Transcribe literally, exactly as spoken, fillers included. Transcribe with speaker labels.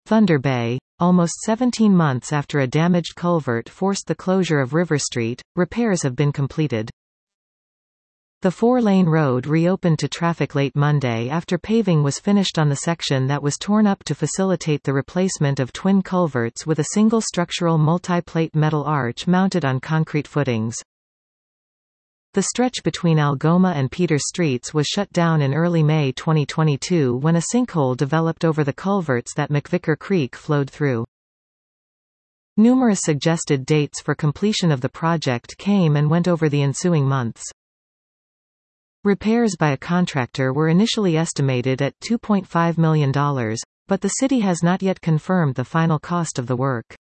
Speaker 1: Thunder Bay. Almost seventeen months after a damaged culvert forced the closure of River Street, repairs have been completed. The four-lane road reopened to traffic late Monday after paving was finished on the section that was torn up to facilitate the replacement of twin culverts with a single structural multi-plate metal arch mounted on concrete footings. The stretch between Algoma and Peter Streets was shut down in early May twenty twenty-two when a sinkhole developed over the culverts that McVicker Creek flowed through. Numerous suggested dates for completion of the project came and went over the ensuing months. Repairs by a contractor were initially estimated at two point five million dollars, but the city has not yet confirmed the final cost of the work.